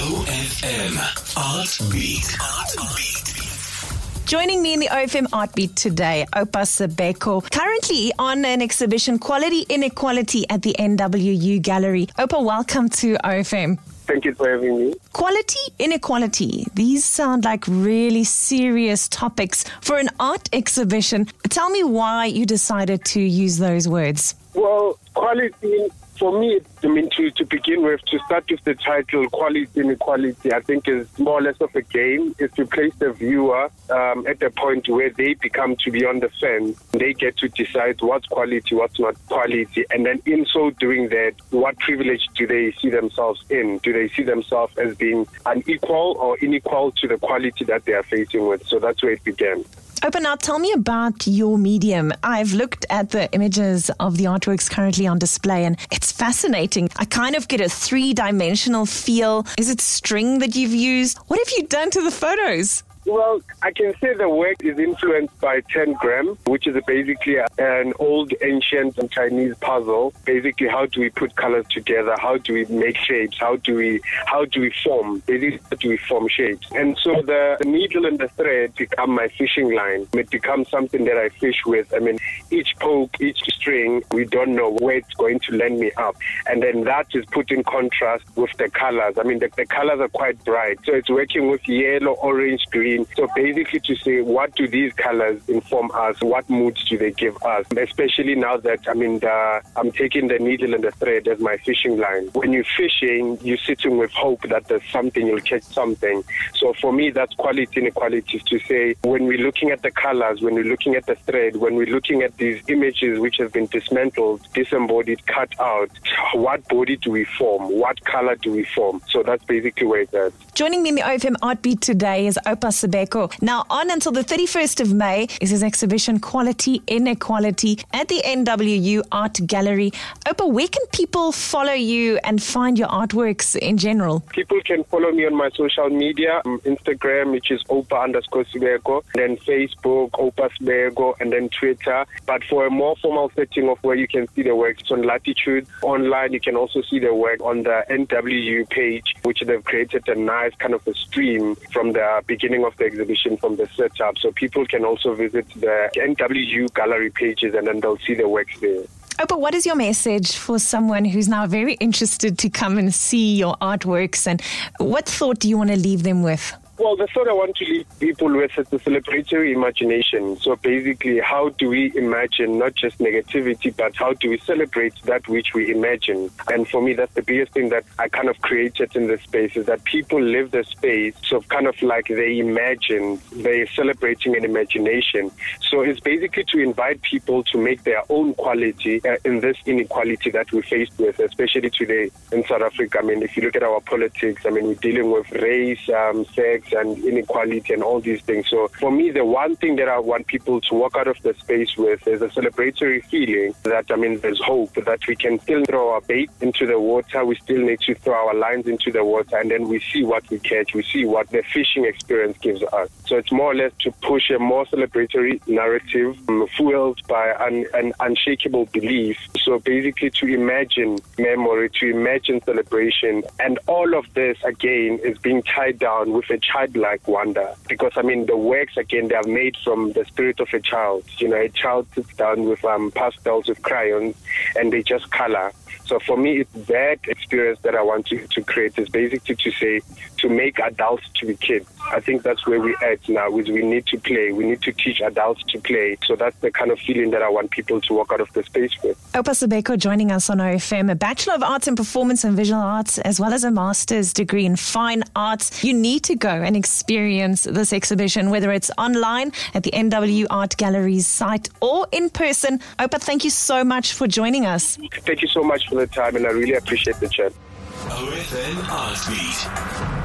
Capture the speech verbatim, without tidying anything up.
O F M Art Beat. Art Beat. Joining me in the O F M Art Beat today, Oupa Sibeko, currently on an exhibition, Quality Inequality, at the N W U Gallery. Oupa, welcome to O F M. Thank you for having me. Quality inequality. These sound like really serious topics for an art exhibition. Tell me why you decided to use those words. Well, quality, for me, I mean, to, to begin with, to start with the title, Quality Inequality, I think is more or less of a game, is to place the viewer um, at the point where they become to be on the fence. They get to decide what's quality, what's not quality, and then in so doing that, what privilege do they see themselves in? Do they see themselves as being unequal or unequal to the quality that they are facing with? So that's where it began. Oupa, now tell me about your medium. I've looked at the images of the artworks currently on display and it's fascinating. I kind of get a three-dimensional feel. Is it string that you've used? What have you done to the photos? Well, I can say the work is influenced by ten gram, which is basically an old ancient Chinese puzzle. Basically, how do we put colors together? How do we make shapes? How do we how do we form? Basically, how do we form shapes? And so the needle and the thread become my fishing line. It becomes something that I fish with. I mean, each poke, each string, we don't know where it's going to land me up. And then that is put in contrast with the colors. I mean, the, the colors are quite bright. So it's working with yellow, orange, green. So basically to say, what do these colors inform us? What moods do they give us? Especially now that, I mean, the, I'm taking the needle and the thread as my fishing line. When you're fishing, you're sitting with hope that there's something, you'll catch something. So for me, that's quality inequality, to say, when we're looking at the colors, when we're looking at the thread, when we're looking at these images which have been dismantled, disembodied, cut out, what body do we form? What color do we form? So that's basically where it's at. Joining me in the O F M Art Beat today is Oupa Sibeko. Now, on until the thirty-first of May is his exhibition Quality Inequality at the N W U Art Gallery. Oupa, where can people follow you and find your artworks in general? People can follow me on my social media, um, Instagram, which is Oupa underscore Sibeko, then Facebook, Oupa Sibeko, and then Twitter. But for a more formal setting of where you can see the work, it's on Latitude. Online, you can also see the work on the N W U page, which they've created a nice kind of a stream from the beginning of the exhibition, from the setup. So people can also visit the N W U gallery pages and then they'll see the works there. Oh, but what is your message for someone who's now very interested to come and see your artworks, and what thought do you want to leave them with? Well, the thought I want to leave people with is the celebratory imagination. So basically, how do we imagine not just negativity, but how do we celebrate that which we imagine? And for me, that's the biggest thing that I kind of created in this space, is that people live the space, so kind of like they imagine, they're celebrating an imagination. So it's basically to invite people to make their own quality uh, in this inequality that we're faced with, especially today in South Africa. I mean, if you look at our politics, I mean, we're dealing with race, um, sex, and inequality and all these things. So for me, the one thing that I want people to walk out of the space with is a celebratory feeling that, I mean, there's hope, that we can still throw our bait into the water, we still need to throw our lines into the water, and then we see what we catch, we see what the fishing experience gives us. So it's more or less to push a more celebratory narrative um, fueled by an, an unshakable belief. So basically to imagine memory, to imagine celebration, and all of this, again, is being tied down with a childlike wonder, because I mean the works, again, they are made from the spirit of a child. You know, a child sits down with um, pastels, with crayons, and they just color. So for me, it's that experience that I want to, to create, is basically to say, to make adults to be kids. I think that's where we're at now, is we need to play. We need to teach adults to play. So that's the kind of feeling that I want people to walk out of the space with. Oupa Sibeko joining us on O F M, a Bachelor of Arts in Performance and Visual Arts, as well as a Master's degree in Fine Arts. You need to go and experience this exhibition, whether it's online at the N W U Art Gallery's site or in person. Oupa, thank you so much for joining us. Thank you so much for the time, and I really appreciate the chat. O F M Art Beat.